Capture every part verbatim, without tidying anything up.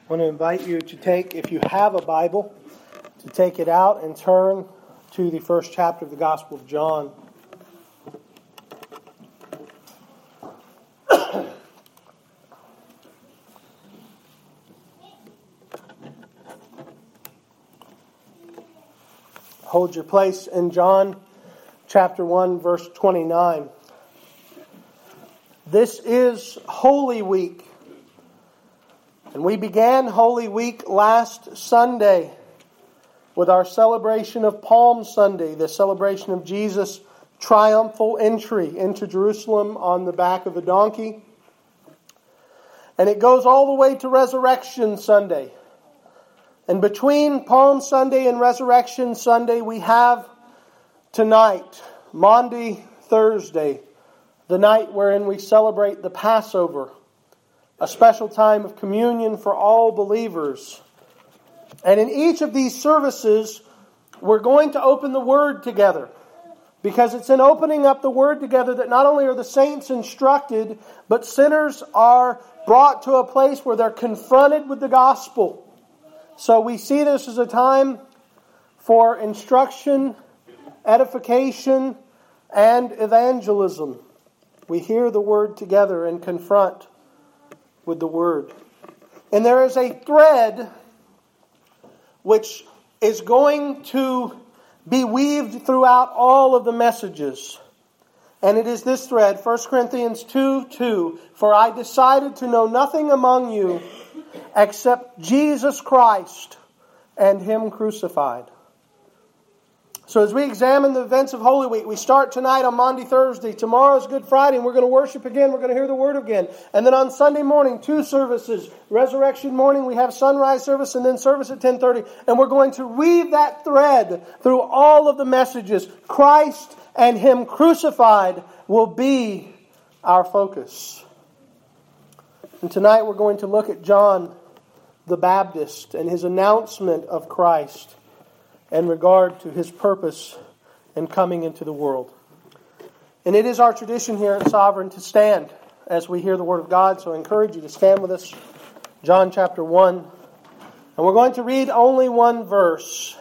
I want to invite you to take, if you have a Bible, to take it out and turn to the first chapter of the Gospel of John. Hold your place in John chapter one, verse twenty-nine. This is Holy Week. And we began Holy Week last Sunday with our celebration of Palm Sunday, the celebration of Jesus' triumphal entry into Jerusalem on the back of a donkey. And it goes all the way to Resurrection Sunday. And between Palm Sunday and Resurrection Sunday, we have tonight, Maundy Thursday, the night wherein we celebrate the Passover, a special time of communion for all believers. And in each of these services, we're going to open the Word together. Because it's in opening up the Word together that not only are the saints instructed, but sinners are brought to a place where they're confronted with the gospel. So we see this as a time for instruction, edification, and evangelism. We hear the Word together and confront with the Word. And there is a thread which is going to be weaved throughout all of the messages. And it is this thread, First Corinthians two two. For I decided to know nothing among you except Jesus Christ and Him crucified. So as we examine the events of Holy Week, we start tonight on Maundy Thursday. Tomorrow is Good Friday, and we're going to worship again. We're going to hear the Word again. And then on Sunday morning, two services. Resurrection morning, we have sunrise service, and then service at ten thirty. And we're going to weave that thread through all of the messages. Christ and Him crucified will be our focus. And tonight we're going to look at John the Baptist and his announcement of Christ in regard to His purpose in coming into the world. And it is our tradition here at Sovereign to stand as we hear the Word of God, so I encourage you to stand with us. John chapter one. And we're going to read only one verse.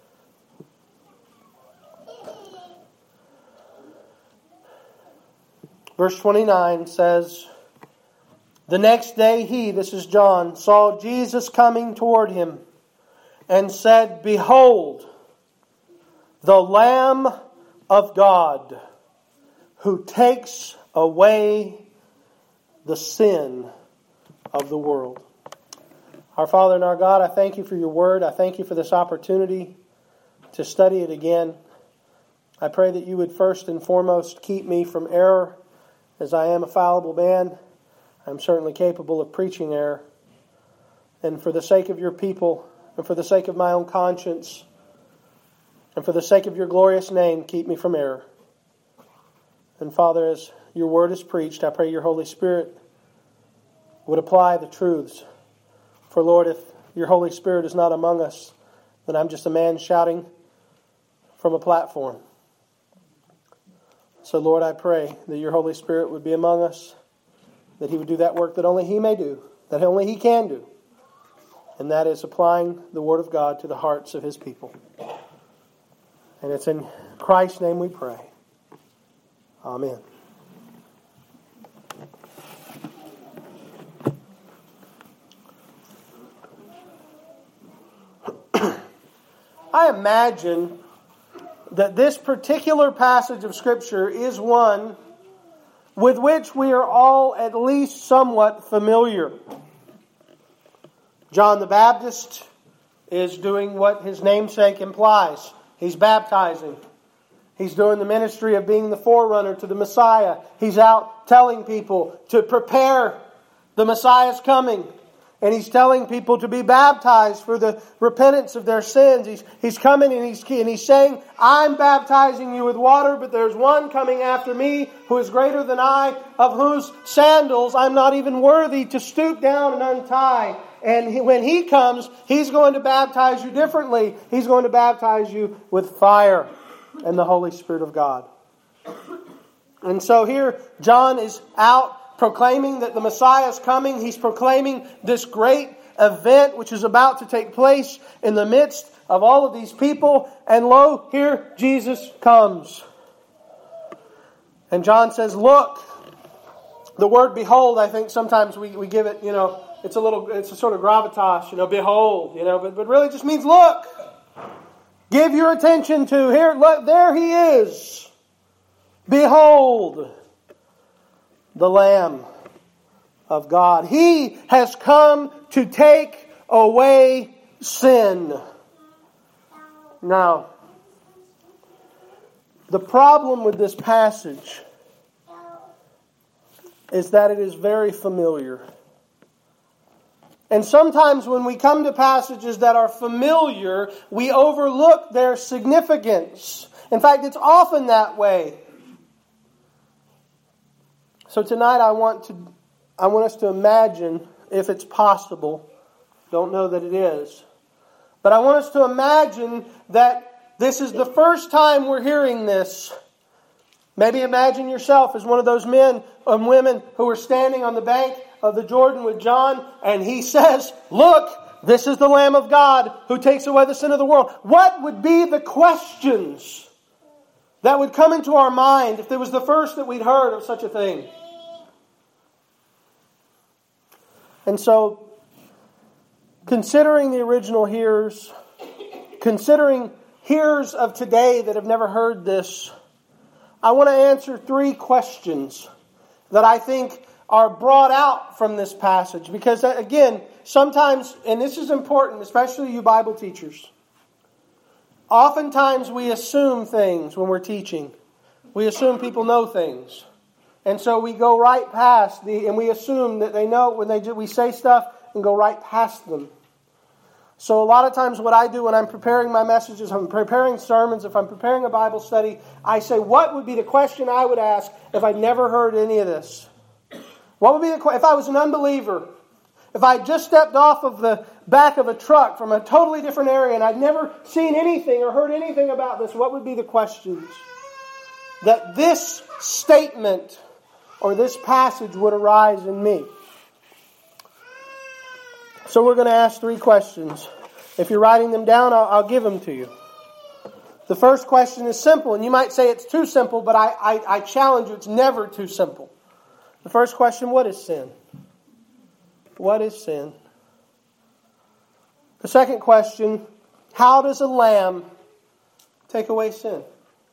Verse twenty-nine says, The next day he, this is John, saw Jesus coming toward him, and said, Behold, the Lamb of God, who takes away the sin of the world. Our Father and our God, I thank You for Your Word. I thank You for this opportunity to study it again. I pray that You would first and foremost keep me from error, as I am a fallible man. I'm certainly capable of preaching error. And for the sake of Your people, and for the sake of my own conscience, and for the sake of Your glorious name, keep me from error. And Father, as Your Word is preached, I pray Your Holy Spirit would apply the truths. For Lord, if Your Holy Spirit is not among us, then I'm just a man shouting from a platform. So Lord, I pray that Your Holy Spirit would be among us, that He would do that work that only He may do, that only He can do. And that is applying the Word of God to the hearts of His people. And it's in Christ's name we pray. Amen. I imagine that this particular passage of Scripture is one with which we are all at least somewhat familiar. John the Baptist is doing what his namesake implies. He's baptizing. He's doing the ministry of being the forerunner to the Messiah. He's out telling people to prepare. The Messiah's coming. And he's telling people to be baptized for the repentance of their sins. He's, he's coming and he's, and he's saying, I'm baptizing you with water, but there's one coming after me who is greater than I, of whose sandals I'm not even worthy to stoop down and untie. And he, when He comes, He's going to baptize you differently. He's going to baptize you with fire and the Holy Spirit of God. And so here, John is out proclaiming that the Messiah is coming. He's proclaiming this great event which is about to take place in the midst of all of these people. And lo, here Jesus comes. And John says, look. The word behold, I think sometimes we, we give it, you know, it's a little, it's a sort of gravitas, you know, behold, you know, but, but really it just means look. Give your attention to, here, look, there he is. Behold, the Lamb of God. He has come to take away sin. Now, the problem with this passage is that it is very familiar. And sometimes when we come to passages that are familiar, we overlook their significance. In fact, it's often that way. So tonight I want to I want us to imagine, if it's possible, don't know that it is, but I want us to imagine that this is the first time we're hearing this. Maybe imagine yourself as one of those men and women who are standing on the bank of the Jordan with John, and he says, look, this is the Lamb of God who takes away the sin of the world. What would be the questions that would come into our mind if it was the first that we'd heard of such a thing? And so, considering the original hearers, considering hearers of today that have never heard this, I want to answer three questions that I think are brought out from this passage. Because again, sometimes, and this is important, especially you Bible teachers, oftentimes we assume things when we're teaching. We assume people know things. And so we go right past, the, and we assume that they know when they do, we say stuff and go right past them. So a lot of times what I do when I'm preparing my messages, I'm preparing sermons, if I'm preparing a Bible study, I say, what would be the question I would ask if I'd never heard any of this? What would be the question? If I was an unbeliever, if I just stepped off of the back of a truck from a totally different area and I'd never seen anything or heard anything about this, what would be the questions that this statement or this passage would arise in me? So we're going to ask three questions. If you're writing them down, I'll, I'll give them to you. The first question is simple, and you might say it's too simple, but I, I, I challenge you, it's never too simple. The first question, what is sin? What is sin? The second question, how does a lamb take away sin?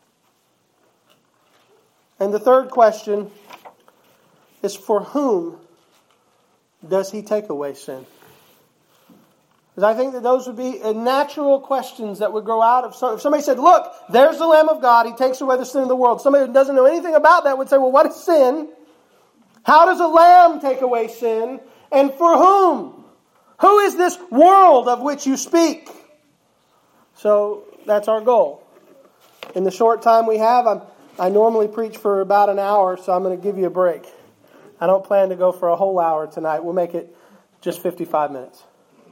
And the third question is, for whom does he take away sin? Because I think that those would be natural questions that would grow out of some. If somebody said, look, there's the Lamb of God, he takes away the sin of the world. Somebody who doesn't know anything about that would say, well, what is sin? How does a lamb take away sin? And for whom? Who is this world of which you speak? So that's our goal. In the short time we have, I'm, I normally preach for about an hour, so I'm going to give you a break. I don't plan to go for a whole hour tonight. We'll make it just fifty-five minutes.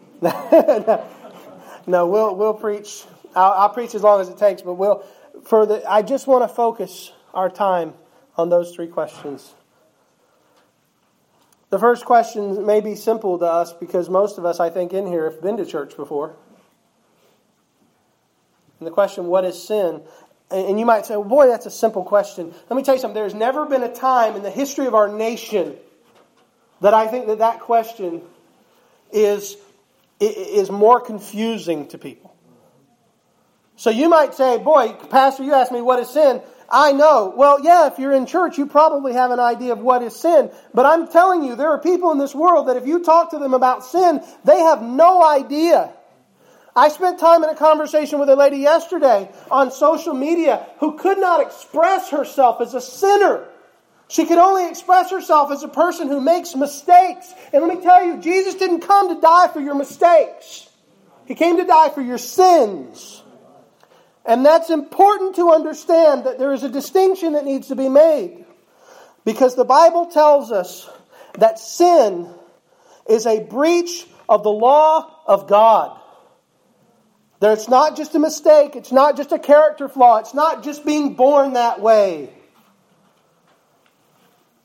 No, we'll we'll preach. I'll, I'll preach as long as it takes, but we'll for the. I just want to focus our time on those three questions. The first question may be simple to us because most of us, I think, in here have been to church before. And the question, what is sin? And you might say, well, boy, that's a simple question. Let me tell you something. There's never been a time in the history of our nation that I think that that question is, is more confusing to people. So you might say, boy, Pastor, you asked me what is sin. I know. Well, yeah, if you're in church, you probably have an idea of what is sin. But I'm telling you, there are people in this world that if you talk to them about sin, they have no idea. I spent time in a conversation with a lady yesterday on social media who could not express herself as a sinner. She could only express herself as a person who makes mistakes. And let me tell you, Jesus didn't come to die for your mistakes. He came to die for your sins. And that's important to understand, that there is a distinction that needs to be made. Because the Bible tells us that sin is a breach of the law of God. That it's not just a mistake. It's not just a character flaw. It's not just being born that way.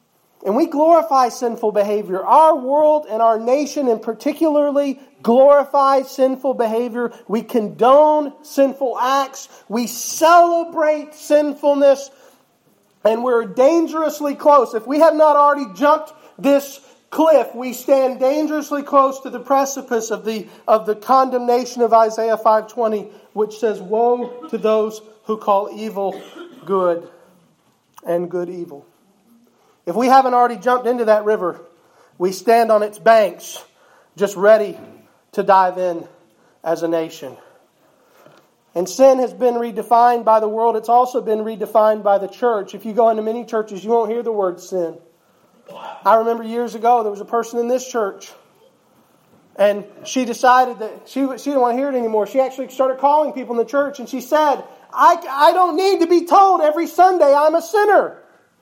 And we glorify sinful behavior. Our world and our nation in particularly glorify sinful behavior. We condone sinful acts. We celebrate sinfulness. And we're dangerously close. If we have not already jumped this cliff, we stand dangerously close to the precipice of the, of the condemnation of Isaiah five twenty, which says, "Woe to those who call evil good and good evil." If we haven't already jumped into that river, we stand on its banks, just ready to dive in as a nation. And sin has been redefined by the world. It's also been redefined by the church. If you go into many churches, you won't hear the word sin. I remember years ago, there was a person in this church, and she decided that she, she didn't want to hear it anymore. She actually started calling people in the church, and she said, I, I don't need to be told every Sunday I'm a sinner.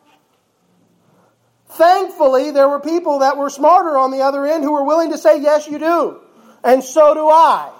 Thankfully, there were people that were smarter on the other end who were willing to say, yes, you do. And so do I.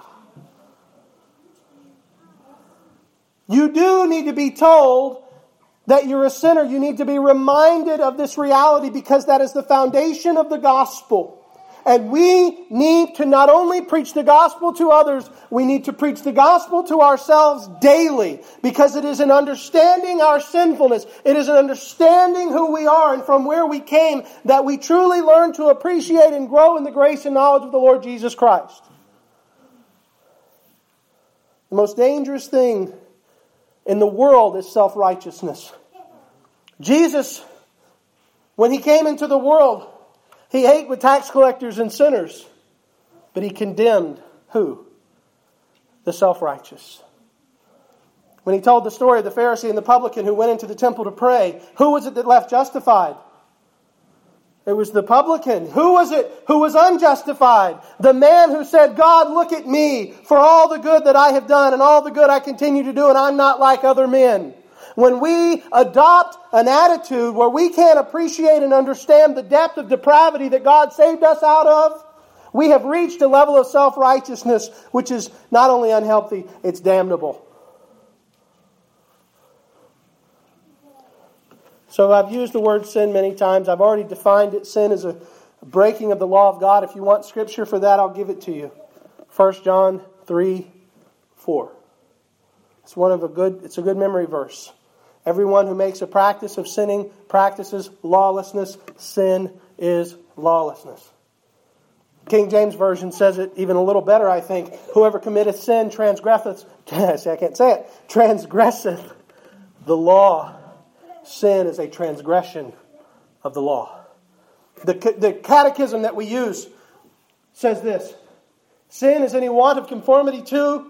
You do need to be told that you're a sinner. You need to be reminded of this reality because that is the foundation of the gospel. And we need to not only preach the gospel to others, we need to preach the gospel to ourselves daily. Because it is in understanding our sinfulness, it is in understanding who we are and from where we came, that we truly learn to appreciate and grow in the grace and knowledge of the Lord Jesus Christ. The most dangerous thing in the world is self-righteousness. Jesus, when He came into the world, He ate with tax collectors and sinners, but He condemned who? The self-righteous. When He told the story of the Pharisee and the publican who went into the temple to pray, who was it that left justified? It was the publican. Who was it who was unjustified? The man who said, God, look at me for all the good that I have done and all the good I continue to do, and I'm not like other men. When we adopt an attitude where we can't appreciate and understand the depth of depravity that God saved us out of, we have reached a level of self-righteousness which is not only unhealthy, it's damnable. So I've used the word sin many times. I've already defined it. Sin is a breaking of the law of God. If you want scripture for that, I'll give it to you. First John three four. It's one of a good, it's a good memory verse. Everyone who makes a practice of sinning practices lawlessness. Sin is lawlessness. King James Version says it even a little better, I think. Whoever committeth sin transgresseth, see, I can't say it, transgresseth the law. Sin is a transgression of the law. The, the catechism that we use says this. Sin is any want of conformity to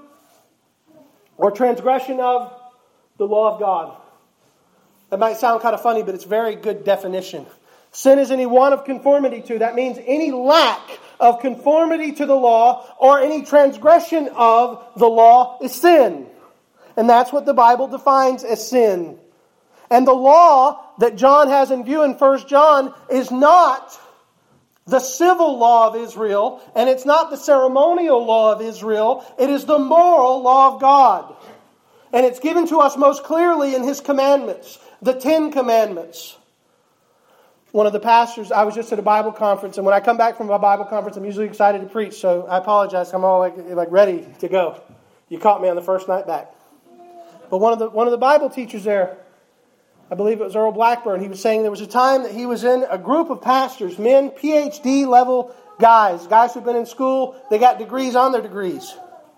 or transgression of the law of God. That might sound kind of funny, but it's a very good definition. Sin is any want of conformity to. That means any lack of conformity to the law or any transgression of the law is sin. And that's what the Bible defines as sin. And the law that John has in view in First John is not the civil law of Israel, and it's not the ceremonial law of Israel. It is the moral law of God. And it's given to us most clearly in His commandments, the Ten Commandments. One of the pastors, I was just at a Bible conference, and when I come back from a Bible conference, I'm usually excited to preach, so I apologize. I'm all like, like ready to go. You caught me on the first night back. But one of the one of the Bible teachers there, I believe it was Earl Blackburn, he was saying there was a time that he was in a group of pastors, men, P H D level guys, guys who've been in school, they got degrees on their degrees.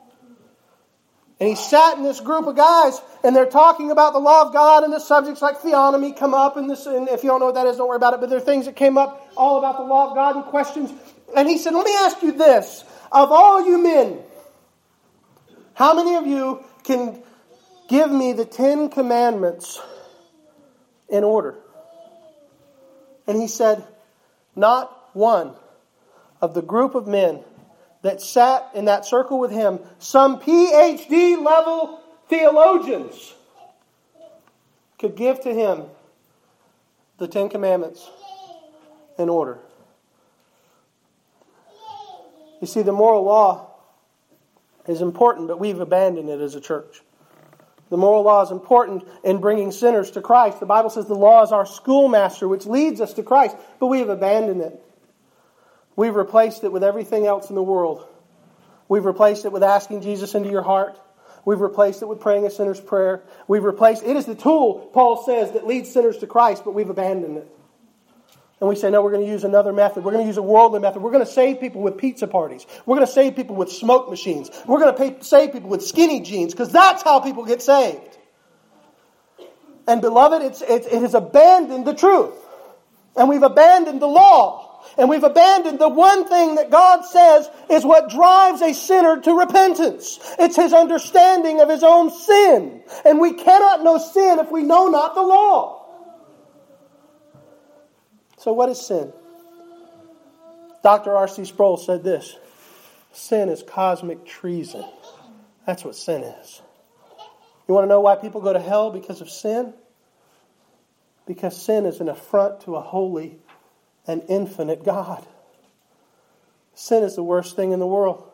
And he sat in this group of guys, and they're talking about the law of God, and the subjects like theonomy come up, and, this, and if you don't know what that is, don't worry about it, but there are things that came up all about the law of God and questions. And he said, let me ask you this, of all you men, how many of you can give me the Ten Commandments in order? And he said, not one of the group of men that sat in that circle with him, some P H D level theologians, could give to him the Ten Commandments in order. You see, the moral law is important, but we've abandoned it as a church. The moral law is important in bringing sinners to Christ. The Bible says the law is our schoolmaster, which leads us to Christ, but we have abandoned it. We've replaced it with everything else in the world. We've replaced it with asking Jesus into your heart. We've replaced it with praying a sinner's prayer. We've replaced it is the tool, Paul says, that leads sinners to Christ, but we've abandoned it. And we say, no, we're going to use another method. We're going to use a worldly method. We're going to save people with pizza parties. We're going to save people with smoke machines. We're going to pay, save people with skinny jeans, because that's how people get saved. And beloved, it's, it, it has abandoned the truth. And we've abandoned the law. And we've abandoned the one thing that God says is what drives a sinner to repentance. It's his understanding of his own sin. And we cannot know sin if we know not the law. So what is sin? Doctor R C Sproul said this: sin is cosmic treason. That's what sin is. You want to know why people go to hell because of sin? Because sin is an affront to a holy and infinite God. Sin is the worst thing in the world.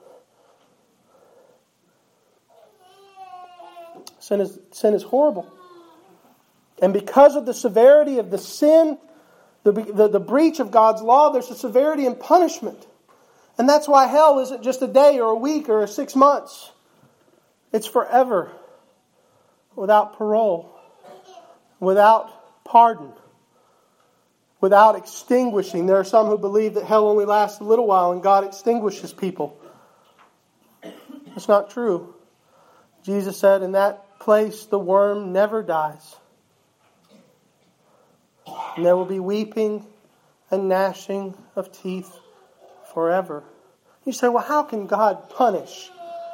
Sin is, sin is horrible. And because of the severity of the sin, the, the, the breach of God's law, there's a severity in punishment. And that's why hell isn't just a day or a week or six months. It's forever. Without parole. Without pardon. Without extinguishing. There are some who believe that hell only lasts a little while and God extinguishes people. That's not true. Jesus said, in that place the worm never dies. And there will be weeping and gnashing of teeth forever. You say, well, how can God punish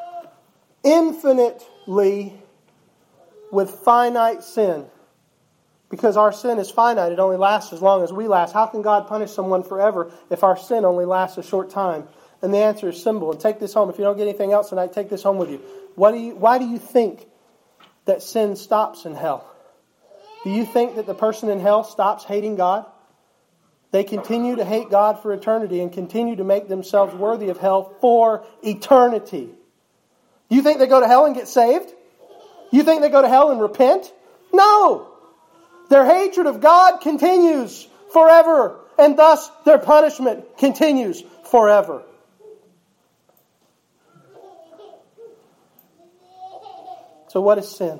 infinitely with finite sin? Because our sin is finite. It only lasts as long as we last. How can God punish someone forever if our sin only lasts a short time? And the answer is simple. And take this home. If you don't get anything else tonight, take this home with you. What do you why do you think that sin stops in hell? Do you think that the person in hell stops hating God? They continue to hate God for eternity and continue to make themselves worthy of hell for eternity. Do you think they go to hell and get saved? You think they go to hell and repent? No! Their hatred of God continues forever, and thus their punishment continues forever. So what is sin?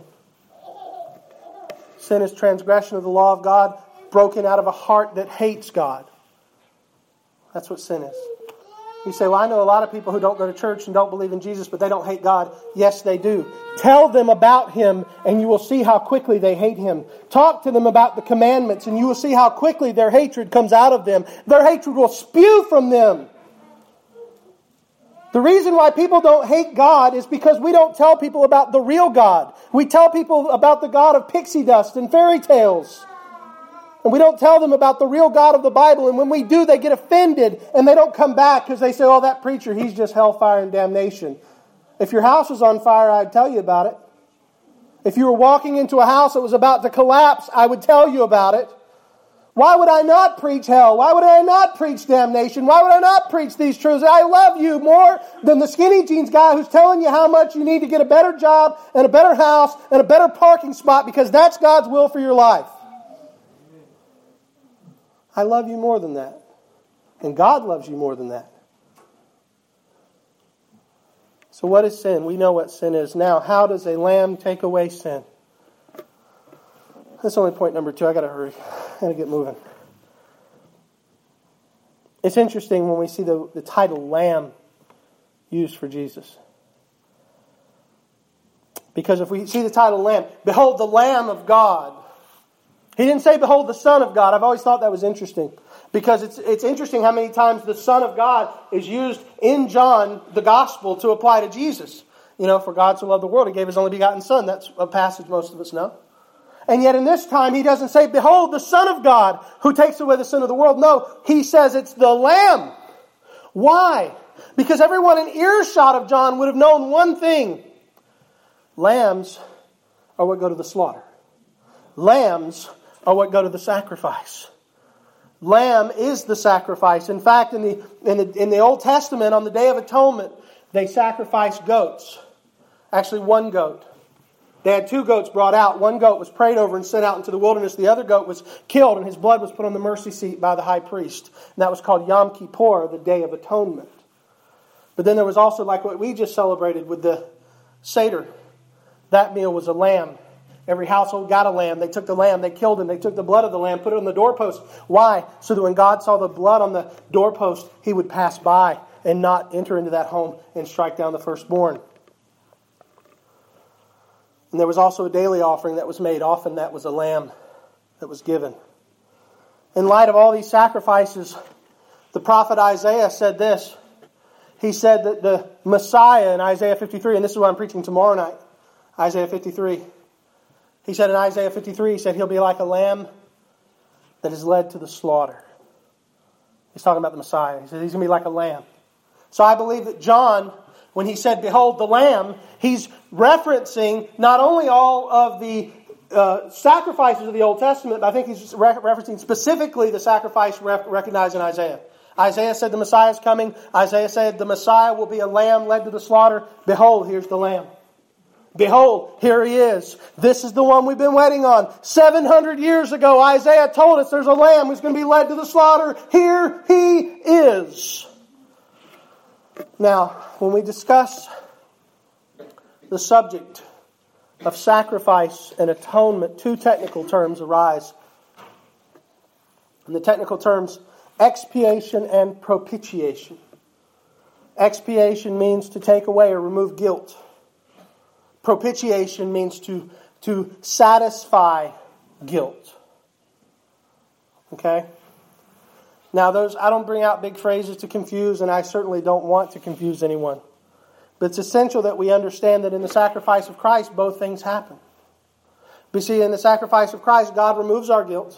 Sin is transgression of the law of God, broken out of a heart that hates God. That's what sin is. You say, well, I know a lot of people who don't go to church and don't believe in Jesus, but they don't hate God. Yes, they do. Tell them about Him, and you will see how quickly they hate Him. Talk to them about the commandments, and you will see how quickly their hatred comes out of them. Their hatred will spew from them. The reason why people don't hate God is because we don't tell people about the real God. We tell people about the God of pixie dust and fairy tales. And we don't tell them about the real God of the Bible. And when we do, they get offended and they don't come back because they say, oh, that preacher, he's just hellfire and damnation. If your house was on fire, I'd tell you about it. If you were walking into a house that was about to collapse, I would tell you about it. Why would I not preach hell? Why would I not preach damnation? Why would I not preach these truths? I love you more than the skinny jeans guy who's telling you how much you need to get a better job and a better house and a better parking spot because that's God's will for your life. I love you more than that. And God loves you more than that. So what is sin? We know what sin is. Now, how does a lamb take away sin? That's only point number two. I got to hurry. I got to get moving. It's interesting when we see the, the title Lamb used for Jesus. Because if we see the title Lamb, behold the Lamb of God. He didn't say behold the Son of God. I've always thought that was interesting. Because it's it's interesting how many times the Son of God is used in John, the Gospel, to apply to Jesus. You know, for God so loved the world, He gave His only begotten Son. That's a passage most of us know. And yet in this time, He doesn't say, behold the Son of God who takes away the sin of the world. No, He says it's the Lamb. Why? Because everyone in earshot of John would have known one thing. Lambs are what go to the slaughter. Lambs are what go to the sacrifice. Lamb is the sacrifice. In fact, in the, in the, in the Old Testament, on the Day of Atonement, they sacrificed goats. Actually, one goat. They had two goats brought out. One goat was prayed over and sent out into the wilderness. The other goat was killed, and his blood was put on the mercy seat by the high priest. And that was called Yom Kippur, the Day of Atonement. But then there was also like what we just celebrated with the Seder. That meal was a lamb. Every household got a lamb. They took the lamb, they killed him, they took the blood of the lamb, put it on the doorpost. Why? So that when God saw the blood on the doorpost, He would pass by and not enter into that home and strike down the firstborn. And there was also a daily offering that was made. Often that was a lamb that was given. In light of all these sacrifices, the prophet Isaiah said this. He said that the Messiah in Isaiah fifty-three, and this is what I'm preaching tomorrow night, Isaiah fifty-three. He said in Isaiah fifty-three, he said he'll be like a lamb that is led to the slaughter. He's talking about the Messiah. He said he's going to be like a lamb. So I believe that John, when he said, behold the lamb, he's referencing not only all of the uh, sacrifices of the Old Testament, but I think he's re- referencing specifically the sacrifice re- recognized in Isaiah. Isaiah said the Messiah is coming. Isaiah said the Messiah will be a lamb led to the slaughter. Behold, here's the lamb. Behold, here he is. This is the one we've been waiting on. seven hundred years ago, Isaiah told us there's a lamb who's going to be led to the slaughter. Here he is. Now, when we discuss the subject of sacrifice and atonement, two technical terms arise. And the technical terms, expiation and propitiation. Expiation means to take away or remove guilt. Propitiation means to, to satisfy guilt. Okay? Now, those I don't bring out big phrases to confuse, and I certainly don't want to confuse anyone. But it's essential that we understand that in the sacrifice of Christ, both things happen. We see in the sacrifice of Christ, God removes our guilt,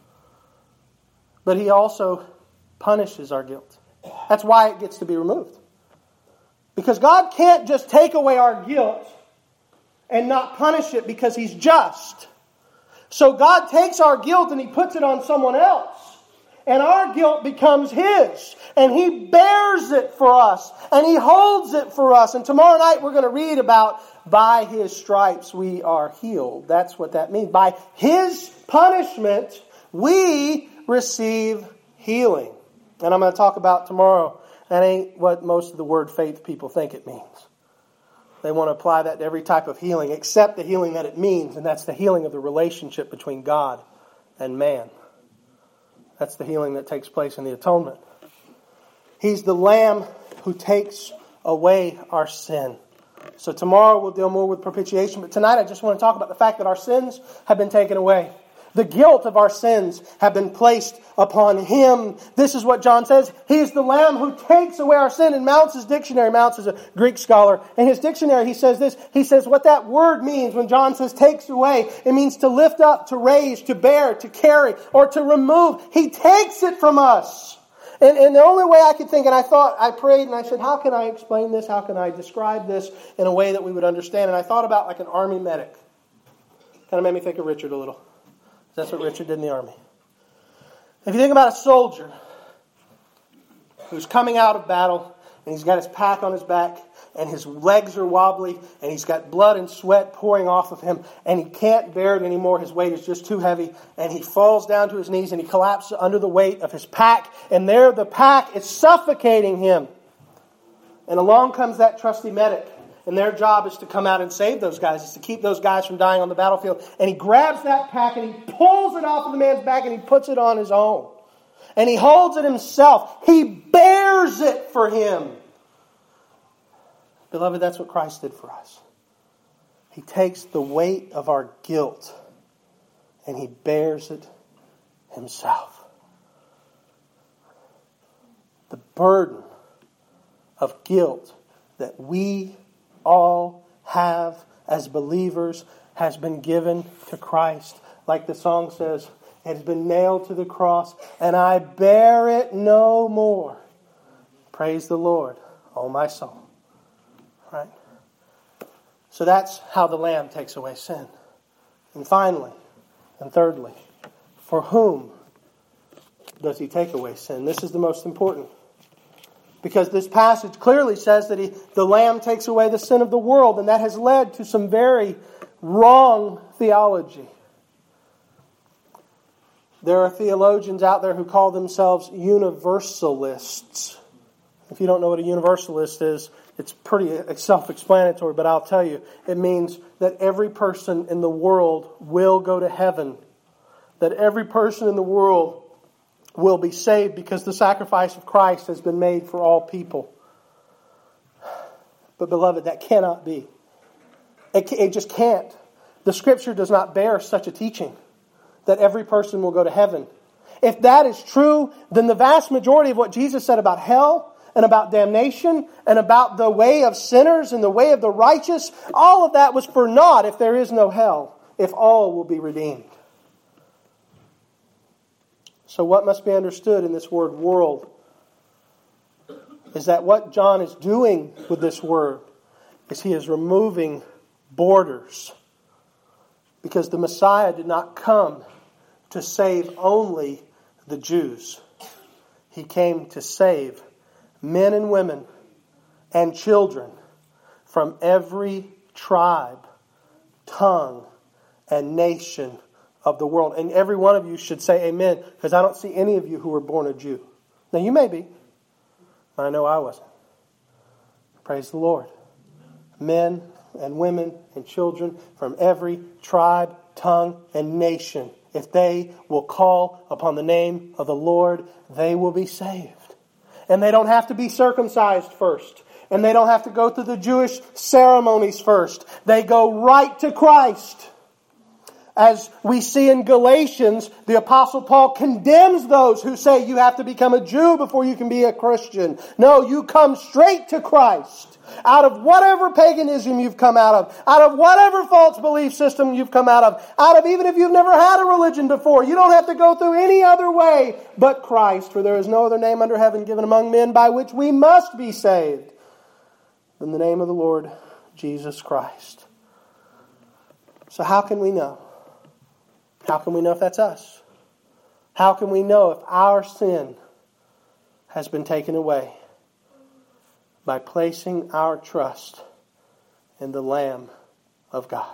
but He also punishes our guilt. That's why it gets to be removed. Because God can't just take away our guilt and not punish it because He's just. So God takes our guilt and He puts it on someone else. And our guilt becomes His. And He bears it for us. And He holds it for us. And tomorrow night we're going to read about by His stripes we are healed. That's what that means. By His punishment we receive healing. And I'm going to talk about tomorrow. That ain't what most of the word faith people think it means. They want to apply that to every type of healing except the healing that it means, and that's the healing of the relationship between God and man. That's the healing that takes place in the atonement. He's the Lamb who takes away our sin. So tomorrow we'll deal more with propitiation, but tonight I just want to talk about the fact that our sins have been taken away. The guilt of our sins have been placed upon Him. This is what John says. He is the Lamb who takes away our sin. And Mounce's dictionary, Mounce is a Greek scholar. In his dictionary he says this. He says what that word means when John says takes away. It means to lift up, to raise, to bear, to carry, or to remove. He takes it from us. And, and the only way I could think, and I thought, I prayed and I said, how can I explain this? How can I describe this in a way that we would understand? And I thought about like an army medic. Kind of made me think of Richard a little. That's what Richard did in the army. If you think about a soldier who's coming out of battle and he's got his pack on his back and his legs are wobbly and he's got blood and sweat pouring off of him and he can't bear it anymore, his weight is just too heavy, and he falls down to his knees and he collapses under the weight of his pack, and there the pack is suffocating him. And along comes that trusty medic. And their job is to come out and save those guys, is to keep those guys from dying on the battlefield. And he grabs that pack and he pulls it off of the man's back and he puts it on his own. And he holds it himself. He bears it for him. Beloved, that's what Christ did for us. He takes the weight of our guilt and He bears it Himself. The burden of guilt that we all have as believers has been given to Christ. Like the song says, it has been nailed to the cross, and I bear it no more. Praise the Lord, O my soul. Right? So that's how the Lamb takes away sin. And finally, and thirdly, for whom does He take away sin? This is the most important. Because this passage clearly says that he, the Lamb takes away the sin of the world, and that has led to some very wrong theology. There are theologians out there who call themselves universalists. If you don't know what a universalist is, it's pretty self-explanatory, but I'll tell you, it means that every person in the world will go to heaven. That every person in the world will be saved because the sacrifice of Christ has been made for all people. But beloved, that cannot be. It, it just can't. The Scripture does not bear such a teaching that every person will go to heaven. If that is true, then the vast majority of what Jesus said about hell and about damnation and about the way of sinners and the way of the righteous, all of that was for naught if there is no hell, if all will be redeemed. So what must be understood in this word world is that what John is doing with this word is he is removing borders. Because the Messiah did not come to save only the Jews. He came to save men and women and children from every tribe, tongue, and nation of the world. And every one of you should say amen, because I don't see any of you who were born a Jew. Now you may be. I know I wasn't. Praise the Lord. Men and women and children from every tribe, tongue, and nation. If they will call upon the name of the Lord, they will be saved. And they don't have to be circumcised first. And they don't have to go through the Jewish ceremonies first. They go right to Christ. As we see in Galatians, the Apostle Paul condemns those who say you have to become a Jew before you can be a Christian. No, you come straight to Christ. Out of whatever paganism you've come out of, out of whatever false belief system you've come out of, out of even if you've never had a religion before, you don't have to go through any other way but Christ. For there is no other name under heaven given among men by which we must be saved than the name of the Lord Jesus Christ. So how can we know? How can we know if that's us? How can we know if our sin has been taken away? By placing our trust in the Lamb of God.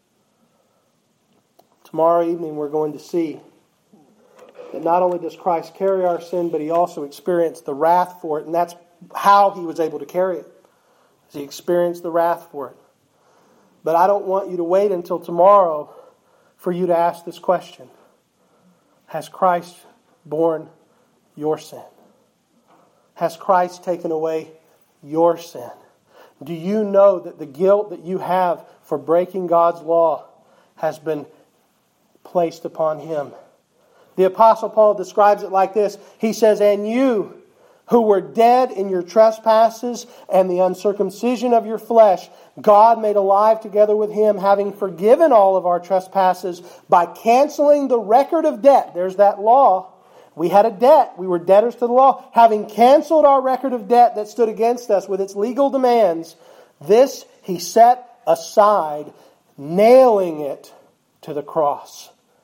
Tomorrow evening we're going to see that not only does Christ carry our sin, but He also experienced the wrath for it. And that's how He was able to carry it. He experienced the wrath for it. But I don't want you to wait until tomorrow for you to ask this question. Has Christ borne your sin? Has Christ taken away your sin? Do you know that the guilt that you have for breaking God's law has been placed upon Him? The Apostle Paul describes it like this. He says, and you who were dead in your trespasses and the uncircumcision of your flesh, God made alive together with Him, having forgiven all of our trespasses by canceling the record of debt. There's that law. We had a debt. We were debtors to the law. Having canceled our record of debt that stood against us with its legal demands, this He set aside, nailing it to the cross.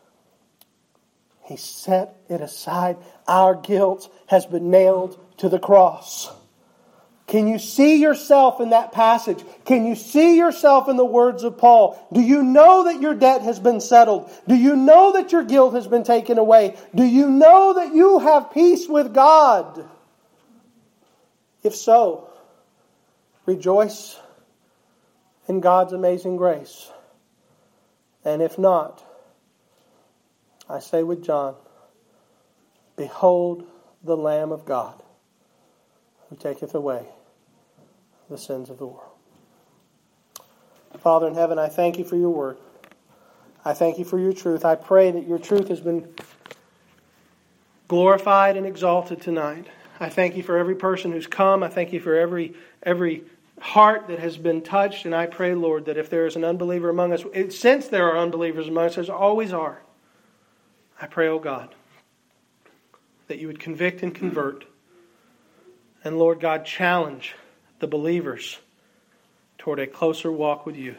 He set it aside. Our guilt has been nailed to the cross. Can you see yourself in that passage? Can you see yourself in the words of Paul? Do you know that your debt has been settled? Do you know that your guilt has been taken away? Do you know that you have peace with God? If so, rejoice in God's amazing grace. And if not, I say with John, behold the Lamb of God, who taketh away the sins of the world. Father in heaven, I thank You for Your word. I thank You for Your truth. I pray that Your truth has been glorified and exalted tonight. I thank You for every person who's come. I thank You for every every heart that has been touched. And I pray, Lord, that if there is an unbeliever among us, since there are unbelievers among us, there always are, I pray, oh God, that You would convict and convert. And Lord God, challenge the believers toward a closer walk with You,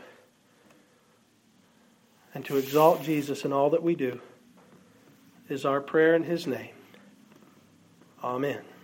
and to exalt Jesus in all that we do is our prayer in His name. Amen.